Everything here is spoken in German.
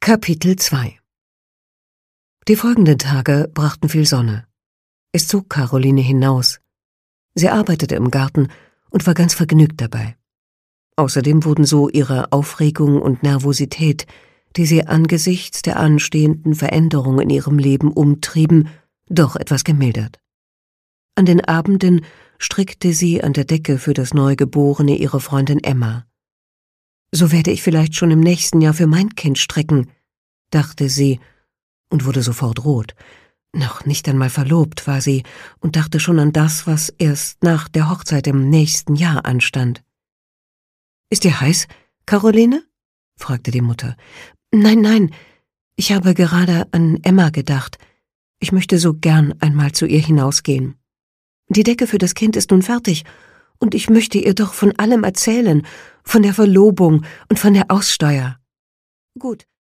Kapitel 2 Die folgenden Tage brachten viel Sonne. Es zog Caroline hinaus. Sie arbeitete im Garten und war ganz vergnügt dabei. Außerdem wurden so ihre Aufregung und Nervosität, die sie angesichts der anstehenden Veränderung in ihrem Leben umtrieben, doch etwas gemildert. An den Abenden strickte sie an der Decke für das Neugeborene ihre Freundin Emma. »So werde ich vielleicht schon im nächsten Jahr für mein Kind stricken«, dachte sie und wurde sofort rot. Noch nicht einmal verlobt war sie und dachte schon an das, was erst nach der Hochzeit im nächsten Jahr anstand. »Ist dir heiß, Caroline?« fragte die Mutter. »Nein, ich habe gerade an Emma gedacht. Ich möchte so gern einmal zu ihr hinausgehen. Die Decke für das Kind ist nun fertig, und ich möchte ihr doch von allem erzählen, von der Verlobung und von der Aussteuer.« »Gut,